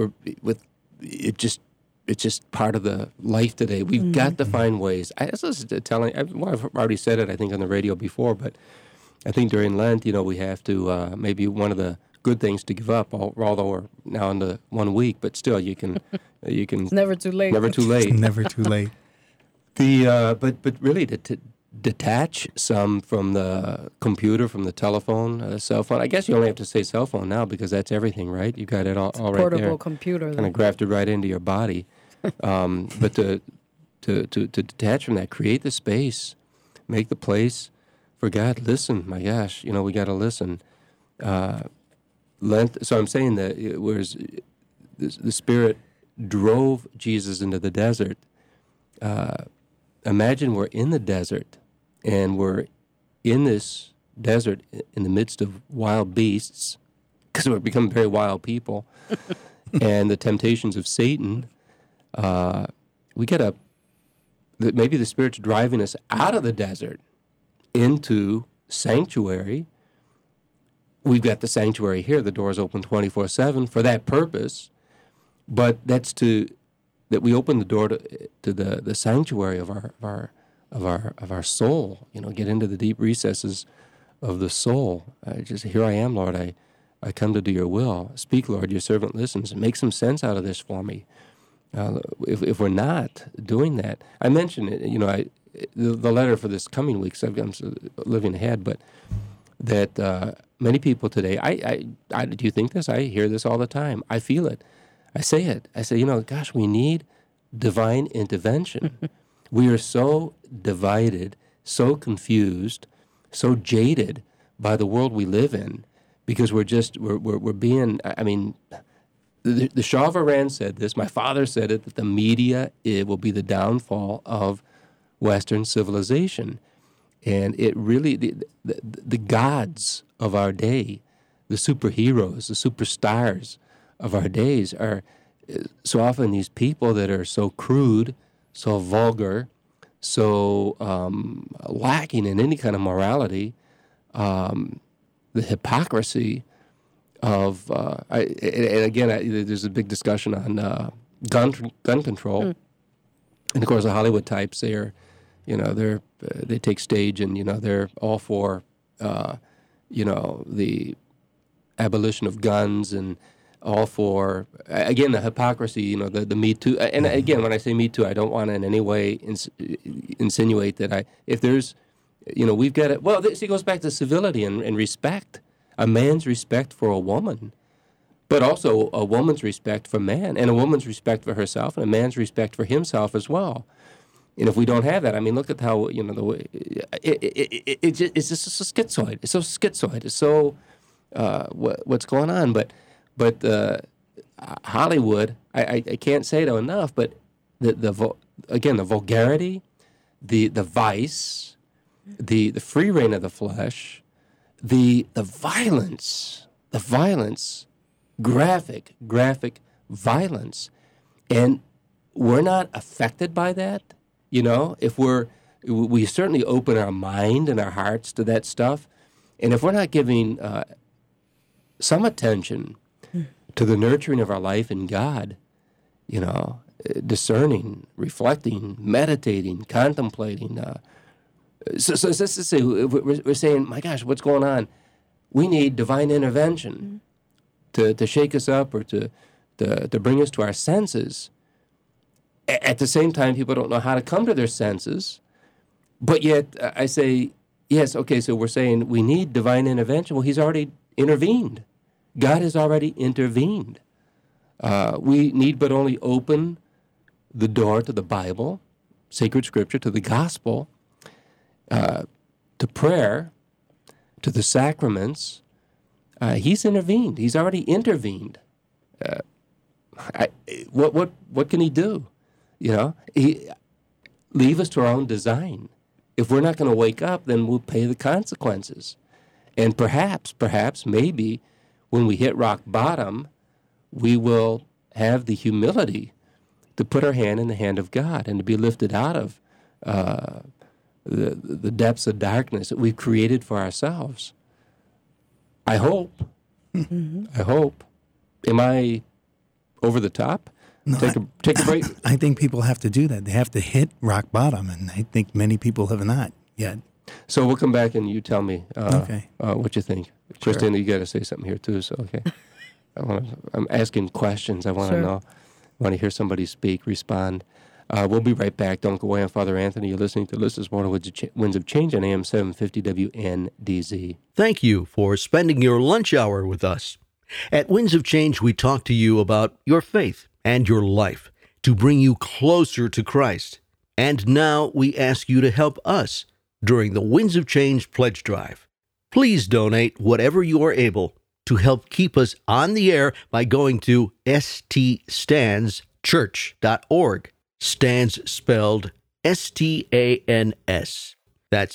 it's just part of the life today. We've got to find ways. I've already said it, I think, on the radio before, but I think during Lent, we have to, maybe one of the good things to give up, although we're now into 1 week, but still you can. It's never too late. Never too late. Never too late. But really to detach some from the computer, from the telephone, cell phone. I guess you only have to say cell phone now because that's everything, right? You got it all right there. Portable computer. Kind of grafted right into your body. But to detach from that, create the space, make the place for God. Listen, my gosh, we got to listen. Lent. So I'm saying that whereas the Spirit drove Jesus into the desert, imagine we're in the desert and we're in this desert in the midst of wild beasts because we're becoming very wild people and the temptations of Satan. We got maybe the Spirit's driving us out of the desert into sanctuary we've got the sanctuary here. The door's open 24/7 for that purpose. But that's that we open the door to the sanctuary of our soul. Get into the deep recesses of the soul. Here I am, Lord. I come to do your will. Speak, Lord. Your servant listens. Make some sense out of this for me. If we're not doing that, I mentioned it. The letter for this coming week. So I'm living ahead, but that many people today. I do you think this? I hear this all the time. I feel it. I say it. I say, gosh, we need divine intervention. We are so divided, so confused, so jaded by the world we live in, because we're being. I mean, the Shah of Iran said this. My father said it, that the media will be the downfall of Western civilization, and it really the gods of our day, the superheroes, the superstars of our days are so often these people that are so crude, so vulgar, so lacking in any kind of morality, the hypocrisy of, and again, there's a big discussion on gun control, and of course the Hollywood types, they take stage and they're all for the abolition of guns and all for, again, the hypocrisy, the Me Too. And again, when I say Me Too, I don't want to in any way insinuate that if there's, we've got it. Well, it goes back to civility and respect, a man's respect for a woman, but also a woman's respect for man, and a woman's respect for herself, and a man's respect for himself as well. And if we don't have that, I mean, look at how, the way, it's just so schizoid. It's so schizoid. It's so, what's going on, but Hollywood, I can't say it enough, but the vulgarity, the vice, the free reign of the flesh, the violence, graphic violence, and we're not affected by that. If we certainly open our mind and our hearts to that stuff, and if we're not giving some attention to the nurturing of our life in God, discerning, reflecting, meditating, contemplating. So let's just say we're saying, my gosh, what's going on? We need divine intervention to shake us up or to bring us to our senses. At the same time, people don't know how to come to their senses. But yet, I say, yes, okay, so we're saying we need divine intervention. Well, he's already intervened. God has already intervened. We need but only open the door to the Bible, sacred scripture, to the gospel, to prayer, to the sacraments. He's intervened. He's already intervened. What can he do? Leave us to our own design. If we're not going to wake up, then we'll pay the consequences. And perhaps, maybe, when we hit rock bottom, we will have the humility to put our hand in the hand of God and to be lifted out of the depths of darkness that we've created for ourselves. I hope. I hope. Am I over the top? No, take a break. I think people have to do that. They have to hit rock bottom, and I think many people have not yet. So we'll come back and you tell me okay. What you think. Sure. Christina, you got to say something here too. So okay, I'm asking questions. I want to know. I want to hear somebody speak, respond. We'll be right back. Don't go away. I'm Father Anthony. You're listening to Listeners Morning Winds of Change on AM 750 WNDZ. Thank you for spending your lunch hour with us. At Winds of Change, we talk to you about your faith and your life to bring you closer to Christ. And now we ask you to help us during the Winds of Change Pledge Drive. Please donate whatever you are able to help keep us on the air by going to ststandschurch.org. Stands spelled S-T-A-N-S. That's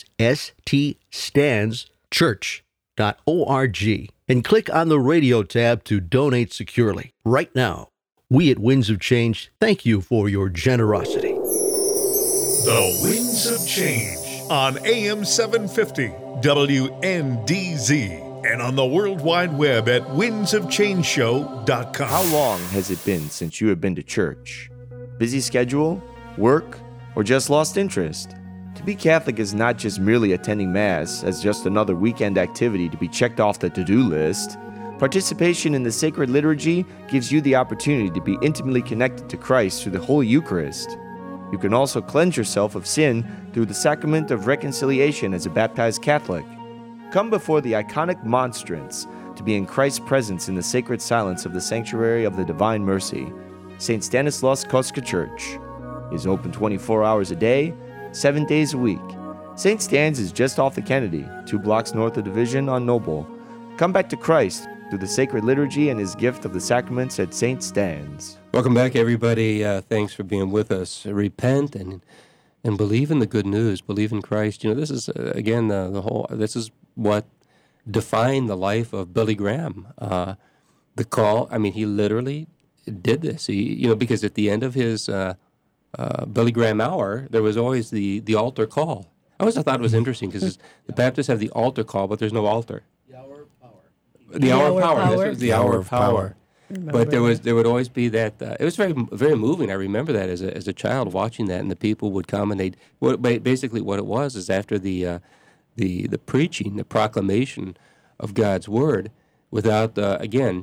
ststandschurch.org. And click on the radio tab to donate securely. Right now, we at Winds of Change thank you for your generosity. The Winds of Change on AM 750 WNDZ and on the World Wide Web at windsofchangeshow.com. How long has it been since you have been to church? Busy schedule? Work? Or just lost interest? To be Catholic is not just merely attending Mass as just another weekend activity to be checked off the to-do list. Participation in the sacred liturgy gives you the opportunity to be intimately connected to Christ through the Holy Eucharist. You can also cleanse yourself of sin through the sacrament of reconciliation as a baptized Catholic. Come before the iconic monstrance to be in Christ's presence in the sacred silence of the Sanctuary of the Divine Mercy. St. Stanislaus Kostka Church is open 24 hours a day, 7 days a week. St. Stan's is just off the Kennedy, 2 blocks north of Division on Noble. Come back to Christ through the sacred liturgy and his gift of the sacraments at St. Stan's. Welcome back, everybody. Thanks for being with us. Repent and believe in the good news. Believe in Christ. You know, this is again this is what defined the life of Billy Graham. The call. I mean, he literally did this. Because at the end of his Billy Graham hour, there was always the altar call. I always thought it was interesting because the Baptists have the altar call, but there's no altar. The hour of power. This was the hour of power. But there would always be that. It was very, very moving. I remember that as a child watching that, and the people would come and basically what it was is after the preaching, the proclamation of God's word, without the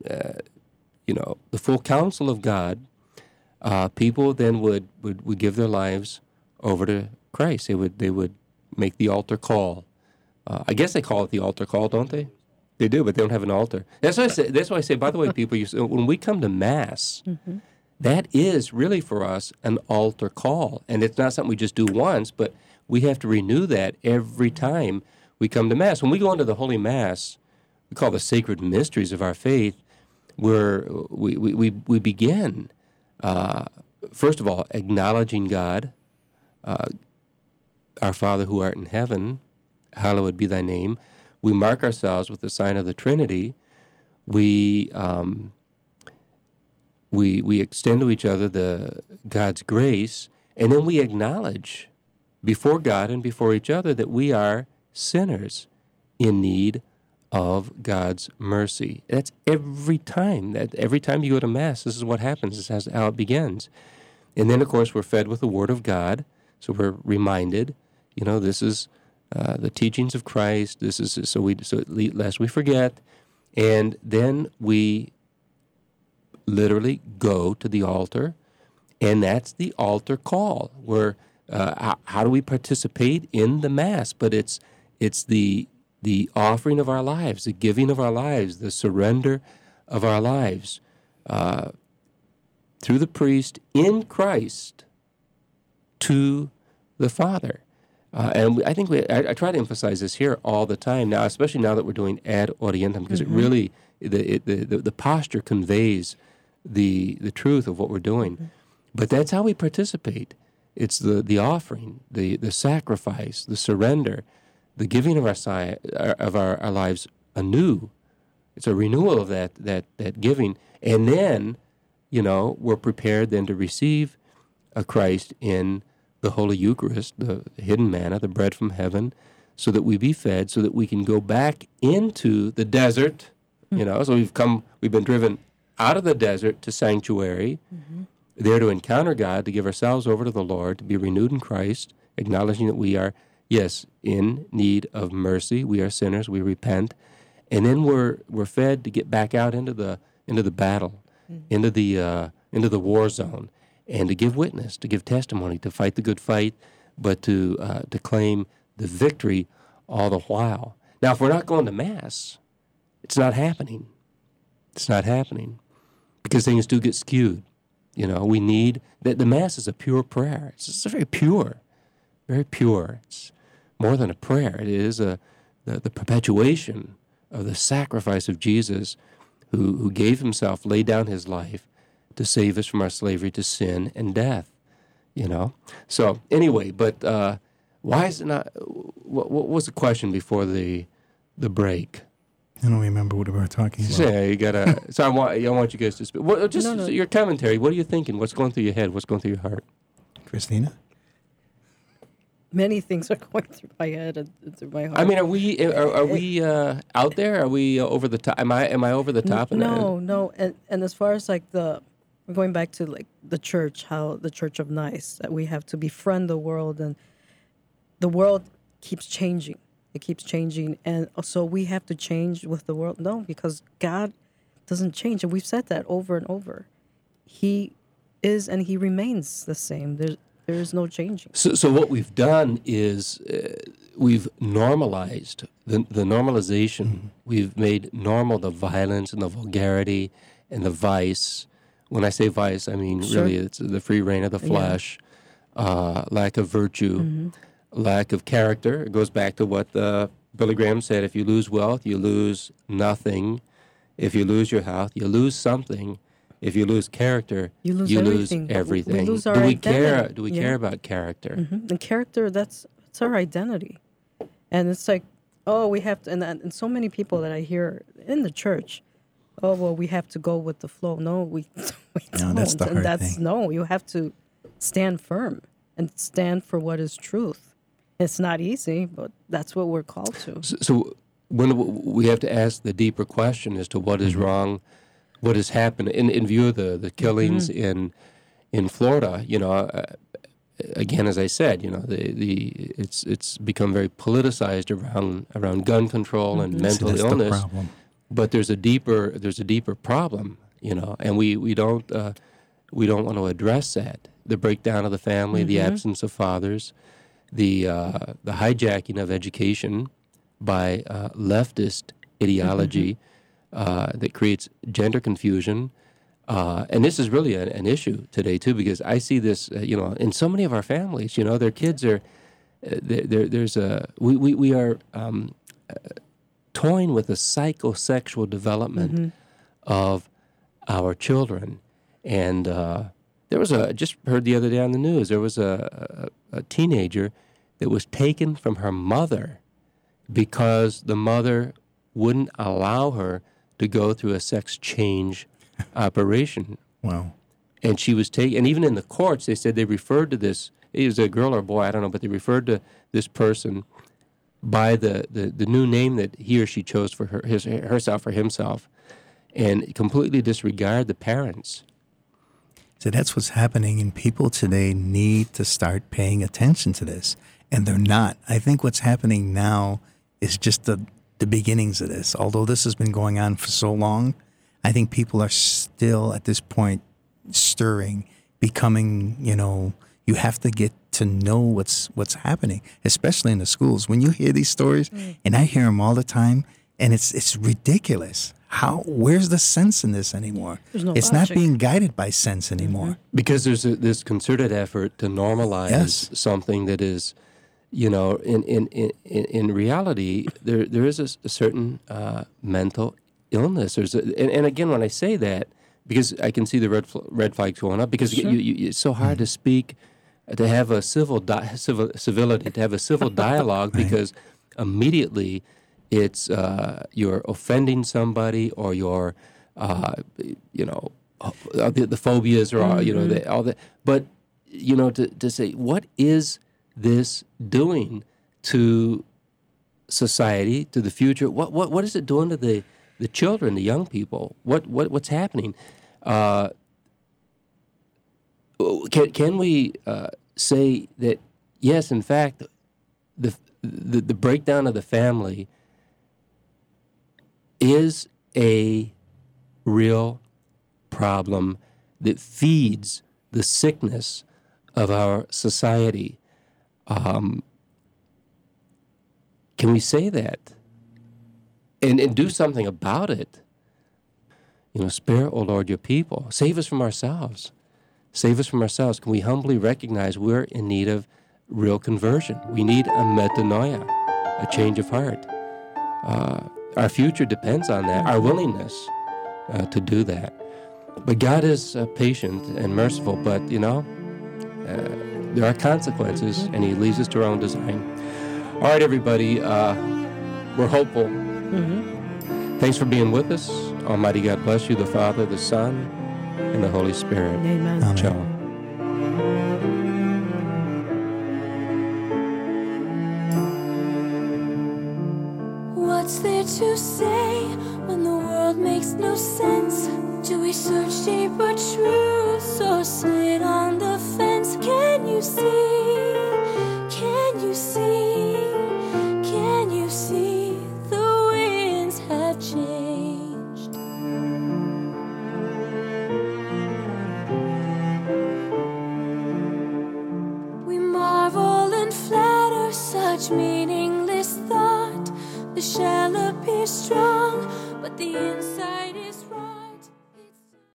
full counsel of God, people then would give their lives over to Christ. They would make the altar call. I guess they call it the altar call, don't they? They do, but they don't have an altar. That's why I say. By the way, people, when we come to Mass, that is really for us an altar call, and it's not something we just do once, but we have to renew that every time we come to Mass. When we go into the Holy Mass, we call the sacred mysteries of our faith, where we begin first of all acknowledging God, our Father who art in heaven, hallowed be thy name. We mark ourselves with the sign of the Trinity. We extend to each other God's grace, and then we acknowledge before God and before each other that we are sinners in need of God's mercy. That's every time. Every time you go to Mass, this is what happens. This is how it begins. And then, of course, we're fed with the Word of God, so we're reminded, this is the teachings of Christ. This is lest we forget, and then we literally go to the altar, and that's the altar call. Where how do we participate in the Mass? But it's the offering of our lives, the giving of our lives, the surrender of our lives through the priest in Christ to the Father. And I think I try to emphasize this here all the time now, especially now that we're doing ad orientem, because it really the posture conveys the truth of what we're doing. But that's how we participate. It's the offering, the sacrifice, the surrender, the giving of our lives anew. It's a renewal of that giving, and then we're prepared then to receive a Christ in the Holy Eucharist, the hidden manna, the bread from heaven, so that we be fed, so that we can go back into the desert. So we've been driven out of the desert to sanctuary, there to encounter God, to give ourselves over to the Lord, to be renewed in Christ, acknowledging that we are, yes, in need of mercy. We are sinners. We repent, and then we're fed to get back out into the battle, into the war zone, and to give witness, to give testimony, to fight the good fight, but to claim the victory all the while. Now, if we're not going to Mass, it's not happening. It's not happening because things do get skewed. We need that. The Mass is a pure prayer. It's very pure, very pure. It's more than a prayer. It is the perpetuation of the sacrifice of Jesus, who gave himself, laid down his life to save us from our slavery to sin and death, So anyway, but why is it not? What was the question before the break? I don't remember what we were talking about. Yeah, you gotta. So I want you guys to speak. Your commentary. What are you thinking? What's going through your head? What's going through your heart? Christina? many things are going through my head and through my heart. I mean, are we out there? Are we over the top? Am I over the top? No. And as far as like we're going back to like the church, how the Church of Nice, that we have to befriend the world, and the world keeps changing. It keeps changing, and so we have to change with the world. No, because God doesn't change, and we've said that over and over. He is, and He remains the same. There is no changing. So what we've done is we've normalized the normalization. Mm-hmm. We've made normal the violence and the vulgarity and the vice. When I say vice, I mean really it's the free reign of the flesh, lack of virtue, lack of character. It goes back to what Billy Graham said: if you lose wealth, you lose nothing. If you lose your health, you lose something. If you lose character, you lose everything. We lose our identity. Do we care about character? Mm-hmm. And character, that's our identity. And it's like, oh, we have to, and so many people that I hear in the church, oh, well, we have to go with the flow. No, we don't. No, that's the hard thing. No, you have to stand firm and stand for what is truth. It's not easy, but that's what we're called to. So when we have to ask the deeper question as to what is wrong, what has happened in view of the killings in Florida, again, as I said, it's become very politicized around gun control and mental illness. The problem. But there's a deeper problem, and we don't want to address that. The breakdown of the family, the absence of fathers, the hijacking of education by leftist ideology. That creates gender confusion. And this is really an issue today, too, because I see this, in so many of our families, their kids are, we are toying with the psychosexual development of our children. And there was just heard the other day on the news, there was a teenager that was taken from her mother because the mother wouldn't allow her to go through a sex change operation. Wow. And she was taken, and even in the courts, they said they referred to this, it was a girl or a boy, I don't know, but they referred to this person by the new name that he or she chose for herself or himself, and completely disregard the parents. So that's what's happening, and people today need to start paying attention to this, and they're not. I think what's happening now is just the beginnings of this. Although this has been going on for so long, I think people are still at this point stirring, becoming, you have to get to know what's happening, especially in the schools. When you hear these stories, and I hear them all the time, and it's ridiculous. Where's the sense in this anymore? It's not being guided by sense anymore. Because there's this concerted effort to normalize something that is, in reality, there is a certain mental illness. And again, when I say that, because I can see the red flags going up, because it's so hard to speak, to have a civility, to have a civil dialogue, because immediately it's you're offending somebody, or you're, the phobias, or all that. But to say, what is this doing to society, to the future? What is it doing to the children, the young people? What's happening? Can we say that yes, in fact, the breakdown of the family is a real problem that feeds the sickness of our society? Can we say that and do something about it? Spare, O Lord, your people. Save us from ourselves. Save us from ourselves. Can we humbly recognize we're in need of real conversion? We need a metanoia, a change of heart. Our future depends on that, our willingness to do that. But God is patient and merciful, but, there are consequences, and He leads us to our own design. All right, everybody, we're hopeful. Thanks for being with us. Almighty God bless you, the Father, the Son, and the Holy Spirit. Amen. Ciao. no sense? Do we search deeper truths or sit on the fence? Can you see? Can you see? Can you see the winds have changed? We marvel and flatter such meaningless thought. The shell appears strong, but the inside is wrong.